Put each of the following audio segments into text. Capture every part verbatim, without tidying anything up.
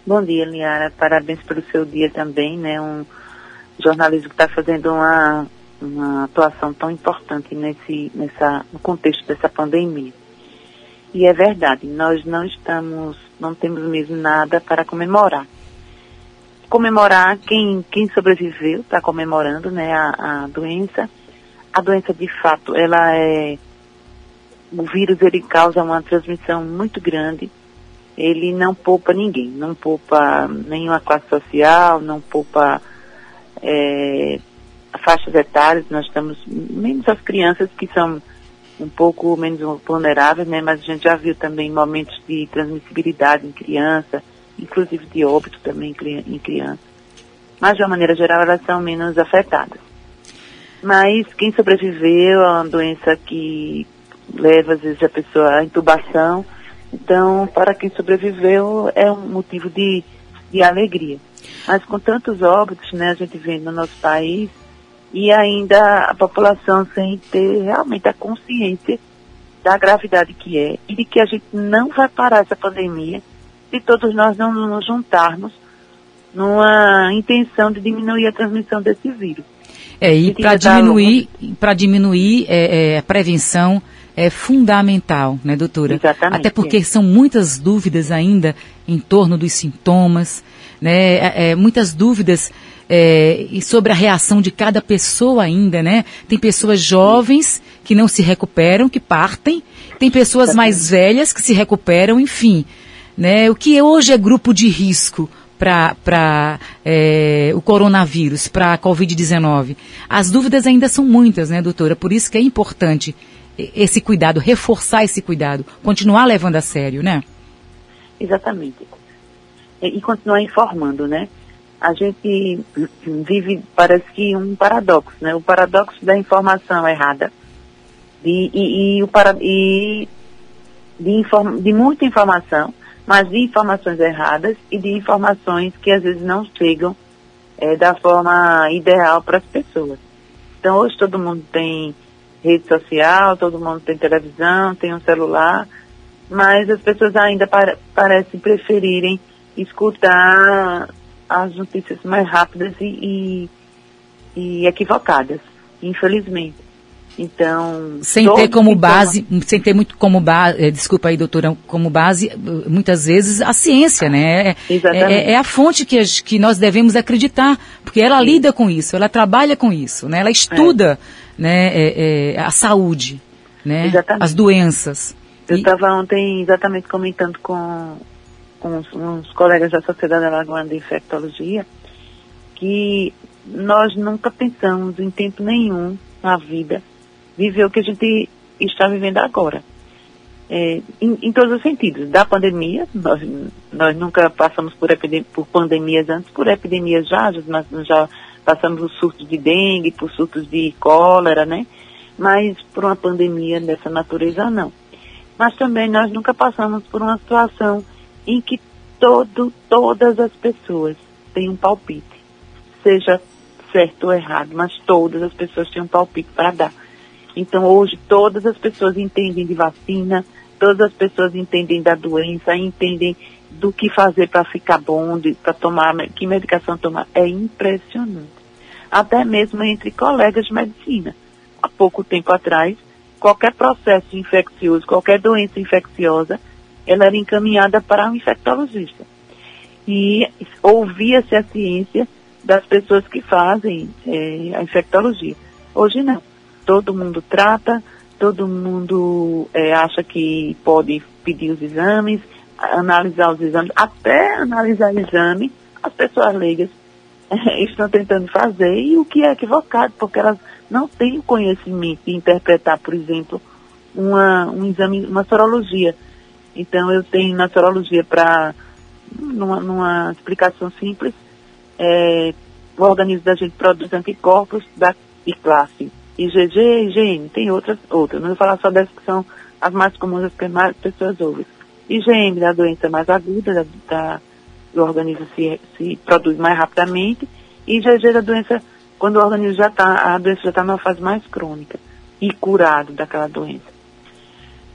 Bom dia, Liara. Parabéns pelo seu dia também, né? Um jornalismo que está fazendo uma, uma atuação tão importante nesse, nessa, no contexto dessa pandemia. E é verdade, nós não estamos, não temos mesmo nada para comemorar. Comemorar quem, quem sobreviveu, está comemorando, né, a, a doença. A doença, de fato, ela é... O vírus, ele causa uma transmissão muito grande. Ele não poupa ninguém, não poupa nenhuma classe social, não poupa é, faixas etárias. Nós estamos, menos as crianças que são um pouco menos vulneráveis, né? Mas a gente já viu também momentos de transmissibilidade em criança, inclusive de óbito também em criança. Mas de uma maneira geral elas são menos afetadas. Mas quem sobreviveu a uma doença que leva às vezes a pessoa à intubação, então, para quem sobreviveu, é um motivo de, de alegria. Mas com tantos óbitos, né, a gente vê no nosso país, e ainda a população sem ter realmente a consciência da gravidade que é, e de que a gente não vai parar essa pandemia se todos nós não nos juntarmos numa intenção de diminuir a transmissão desse vírus. É, e para diminuir, para diminuir é, é, a prevenção é fundamental, né, doutora? Exatamente. Até porque é. são muitas dúvidas ainda em torno dos sintomas, né? É, é, muitas dúvidas é, e sobre a reação de cada pessoa ainda, né? Tem pessoas jovens que não se recuperam, que partem, tem pessoas Exatamente. mais velhas que se recuperam, enfim, né? O que hoje é grupo de risco para é, o coronavírus, para a covid dezenove? As dúvidas ainda são muitas, né, doutora? Por isso que é importante esse cuidado, reforçar esse cuidado, continuar levando a sério, né? Exatamente. E, e continuar informando, né? A gente vive, parece que um paradoxo, né? O paradoxo da informação errada de, e, e, o para, e de, inform, de muita informação, mas de informações erradas e de informações que às vezes não chegam é, da forma ideal para as pessoas. Então hoje todo mundo tem rede social, todo mundo tem televisão, tem um celular, mas as pessoas ainda para, parecem preferirem escutar as notícias mais rápidas e, e, e equivocadas, infelizmente. Então, sem ter como base, sem ter muito como base, desculpa aí, doutora, como base, muitas vezes a ciência, né? Exatamente. É, é a fonte que, que nós devemos acreditar, porque ela Sim. lida com isso, ela trabalha com isso, né? Ela estuda, é. né, é, é, a saúde, né? Exatamente. As doenças. Eu E... estava ontem exatamente comentando com, com uns, uns colegas da Sociedade Alagoana de Infectologia que nós nunca pensamos em tempo nenhum na vida viver o que a gente está vivendo agora. É, em, em todos os sentidos. Da pandemia, nós, nós nunca passamos por, epidem- por pandemias antes, por epidemias já, mas já passamos por surtos de dengue, por surtos de cólera, né? Mas por uma pandemia dessa natureza, não. Mas também nós nunca passamos por uma situação em que todo, todas as pessoas têm um palpite. Seja certo ou errado, mas todas as pessoas têm um palpite para dar. Então, hoje, todas as pessoas entendem de vacina, todas as pessoas entendem da doença, entendem do que fazer para ficar bom, para tomar, que medicação tomar. É impressionante. Até mesmo entre colegas de medicina. Há pouco tempo atrás, qualquer processo infeccioso, qualquer doença infecciosa, ela era encaminhada para um infectologista. E ouvia-se a ciência das pessoas que fazem é, a infectologia. Hoje não. Todo mundo trata, todo mundo é, acha que pode pedir os exames, analisar os exames, até analisar o exame, as pessoas leigas é, estão tentando fazer, e o que é equivocado, porque elas não têm o conhecimento de interpretar, por exemplo, uma, um exame, uma sorologia. Então eu tenho na sorologia para, numa, numa explicação simples, é, o organismo da gente produz anticorpos da, de classe I G G, I G M, tem outras, outras. Não vou falar só dessas que são as mais comuns, as que mais pessoas ouvem. I G M da doença mais aguda, da, da, do organismo se, se produz mais rapidamente, e I G G da doença, quando o organismo já está, a doença já está numa fase mais crônica e curado daquela doença.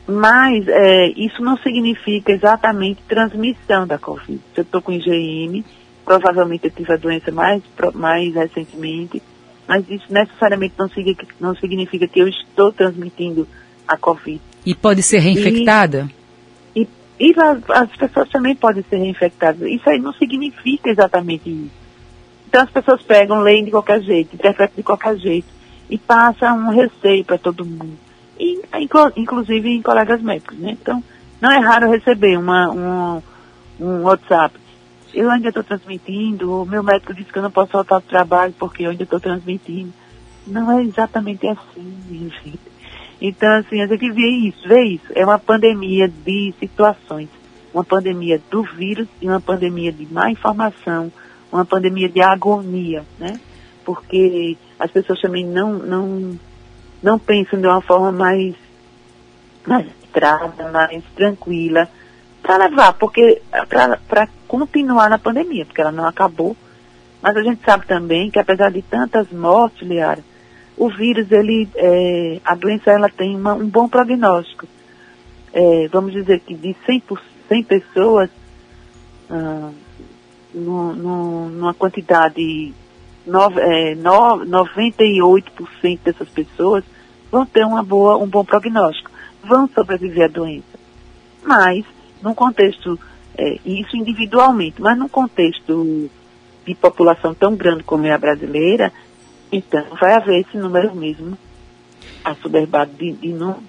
Mas é, isso não significa exatamente transmissão da Covid. Se eu estou com I G M, provavelmente eu tive a doença mais, mais recentemente, mas isso necessariamente não significa, não significa que eu estou transmitindo a Covid. E pode ser reinfectada? E, e, e as, as pessoas também podem ser reinfectadas. Isso aí não significa exatamente isso. Então as pessoas pegam, leem de qualquer jeito, interpretam de qualquer jeito e passam um receio para todo mundo. E, inclu, inclusive em colegas médicos, né? Então, não é raro receber uma, um, um WhatsApp. Eu ainda estou transmitindo, o meu médico disse que eu não posso voltar ao trabalho porque eu ainda estou transmitindo. Não é exatamente assim, gente. Então, assim, a gente vê isso, vê isso. É uma pandemia de situações, uma pandemia do vírus e uma pandemia de má informação, uma pandemia de agonia, né? Porque as pessoas também não, não, não pensam de uma forma mais, mais estrada, mais tranquila, para levar, porque para continuar na pandemia, porque ela não acabou. Mas a gente sabe também que apesar de tantas mortes, Liara, o vírus, ele, é, a doença, ela tem uma, um bom prognóstico. É, vamos dizer que de cem, por cem pessoas, ah, no, no, numa quantidade, nove, é, no, noventa e oito por cento dessas pessoas vão ter uma boa, um bom prognóstico, vão sobreviver à doença. Mas, num contexto, é, isso individualmente, mas num contexto de população tão grande como é a brasileira, então vai haver esse número mesmo assoberbado de, de número.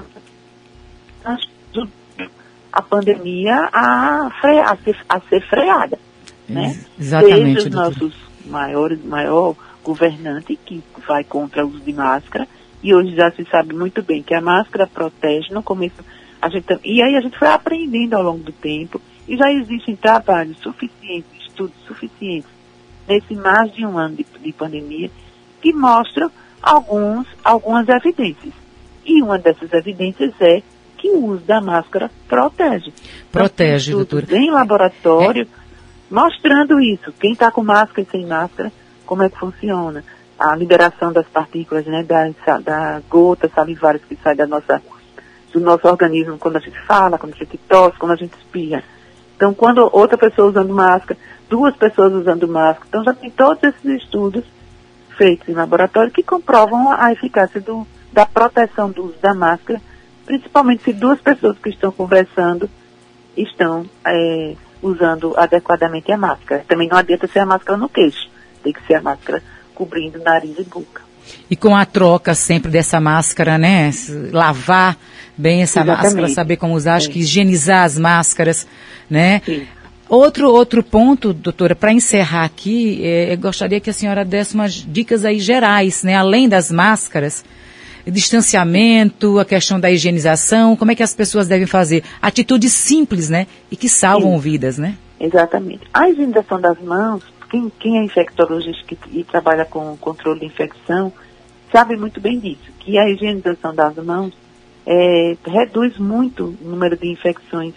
A pandemia a, fre, a, ser, a ser freada, né? Exatamente, desde os nossos maiores, maior governante que vai contra o uso de máscara, e hoje já se sabe muito bem que a máscara protege. No começo a gente, e aí a gente foi aprendendo ao longo do tempo, e já existem trabalhos suficientes, estudos suficientes nesse mais de um ano de, de pandemia, que mostram alguns, algumas evidências. E uma dessas evidências é que o uso da máscara protege. Protege, então, doutora. Em laboratório, é. mostrando isso. Quem está com máscara e sem máscara, como é que funciona. A liberação das partículas, né, das, das gotas salivares que saem da nossa, do nosso organismo quando a gente fala, quando a gente tosse, quando a gente espirra. Então, quando outra pessoa usando máscara, duas pessoas usando máscara, então já tem todos esses estudos feitos em laboratório que comprovam a eficácia do, da proteção do uso da máscara, principalmente se duas pessoas que estão conversando estão é, usando adequadamente a máscara. Também não adianta ser a máscara no queixo, tem que ser a máscara cobrindo nariz e boca. E com a troca sempre dessa máscara, né? Lavar bem essa Exatamente. máscara, saber como usar, acho é. que higienizar as máscaras, né? Sim. Outro, outro ponto, doutora, para encerrar aqui, é, eu gostaria que a senhora desse umas dicas aí gerais, né? Além das máscaras, distanciamento, a questão da higienização, como é que as pessoas devem fazer? Atitudes simples, né? E que salvam Sim. vidas, né? Exatamente. A higienização das mãos, quem, quem é infectologista que, e trabalha com controle de infecção, sabe muito bem disso, que a higienização das mãos é, reduz muito o número de infecções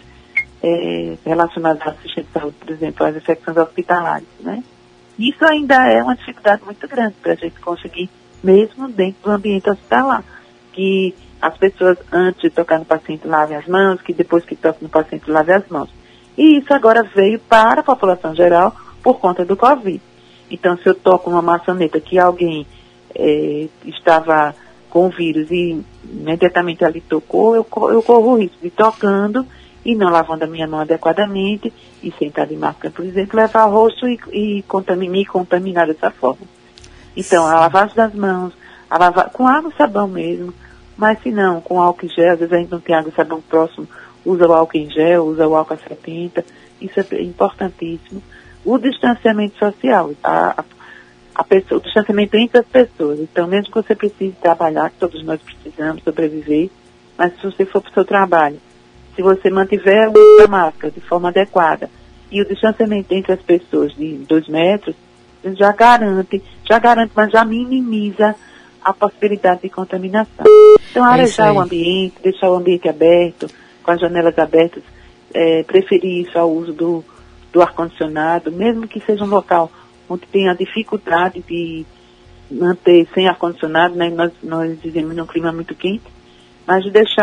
É, relacionadas à assistência de saúde, por exemplo, às infecções hospitalares, né? Isso ainda é uma dificuldade muito grande para a gente conseguir, mesmo dentro do ambiente hospitalar, que as pessoas, antes de tocar no paciente, lavem as mãos, que depois que toca no paciente, lavem as mãos. E isso agora veio para a população geral por conta do Covid. Então, se eu toco uma maçaneta que alguém é, estava com o vírus e imediatamente ali tocou, eu, eu corro o risco de tocando e não lavando a minha mão adequadamente, e sem estar de máscara, por exemplo, levar o rosto e, e contaminar, me contaminar dessa forma. Então, a lavagem das mãos, a lavar, com água e sabão mesmo, mas se não, com álcool em gel, às vezes a gente não tem água e sabão próximo, usa o álcool em gel, usa o álcool a setenta, isso é importantíssimo. O distanciamento social, a, a, a pessoa, o distanciamento entre as pessoas. Então, mesmo que você precise trabalhar, que todos nós precisamos sobreviver, mas se você for para o seu trabalho, se você mantiver o uso da máscara de forma adequada e o distanciamento entre as pessoas de dois metros, já garante, já garante, mas já minimiza a possibilidade de contaminação. Então, arejar o ambiente, deixar o ambiente aberto, com as janelas abertas, é, preferir isso ao uso do, do ar-condicionado, mesmo que seja um local onde tenha dificuldade de manter sem ar-condicionado, né? Nós, nós vivemos num clima muito quente, mas de deixar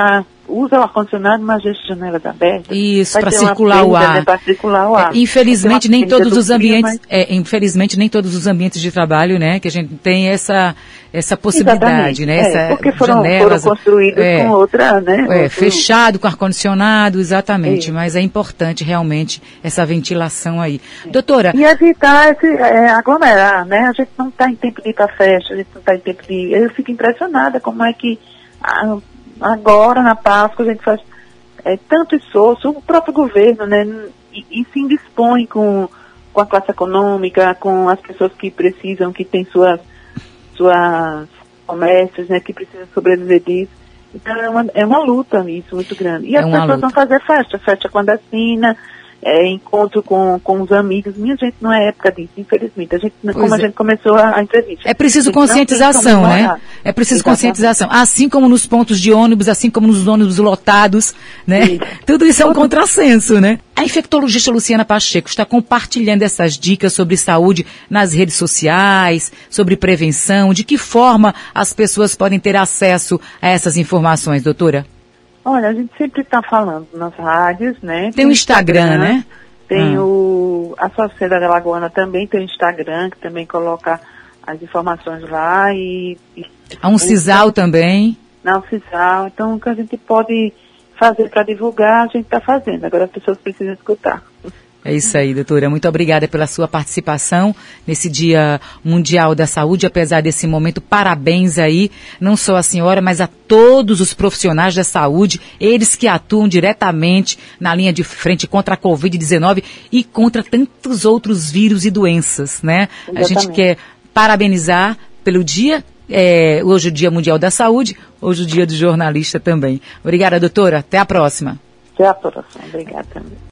usa o ar-condicionado, mas deixa as janelas abertas. Isso, para circular o ar. Né, para circular o ar. É, infelizmente, nem todos os ambientes, mas... é, infelizmente, nem todos os ambientes de trabalho, né, que a gente tem essa, essa possibilidade, exatamente, né, é, essa porque foram, janelas, foram construídos é, com outra, né. É, outro... fechado com ar-condicionado, exatamente, Isso. mas é importante realmente essa ventilação aí. É. Doutora... E evitar esse, é, aglomerar, né, a gente não está em tempo de ir para festa, a gente não está em tempo de... Eu fico impressionada como é que a, agora, na Páscoa, a gente faz é, tanto esforço, o próprio governo, né, e, e se indispõe com, com a classe econômica, com as pessoas que precisam, que têm suas, suas comércios, né, que precisam sobreviver disso. Então é uma, é uma luta isso, muito grande. E é as pessoas luta. vão fazer festa, festa clandestina, é, encontro com, com os amigos. Minha gente, não é época disso, infelizmente. A gente, como é. a gente começou a, a entrevista. É preciso conscientização, né? É preciso Exatamente. conscientização. Assim como nos pontos de ônibus, assim como nos ônibus lotados, né? Isso. Tudo isso é um Tudo. contrassenso, né? A infectologista Luciana Pacheco está compartilhando essas dicas sobre saúde nas redes sociais, sobre prevenção. De que forma as pessoas podem ter acesso a essas informações, doutora? Olha, a gente sempre está falando nas rádios, né? Tem o Instagram, Instagram, né? Tem hum. o... A Sociedade Alagoana também tem o Instagram, que também coloca as informações lá e... e Há um CISAL também. Não, CISAL. Então, o que a gente pode fazer para divulgar, a gente está fazendo. Agora as pessoas precisam escutar. É isso aí, doutora. Muito obrigada pela sua participação nesse Dia Mundial da Saúde. Apesar desse momento, parabéns aí, não só a senhora, mas a todos os profissionais da saúde, eles que atuam diretamente na linha de frente contra a covid dezenove e contra tantos outros vírus e doenças, né? Exatamente. A gente quer parabenizar pelo dia, é, hoje é o Dia Mundial da Saúde, hoje é o Dia do Jornalista também. Obrigada, doutora. Até a próxima. Até a próxima. Obrigada também.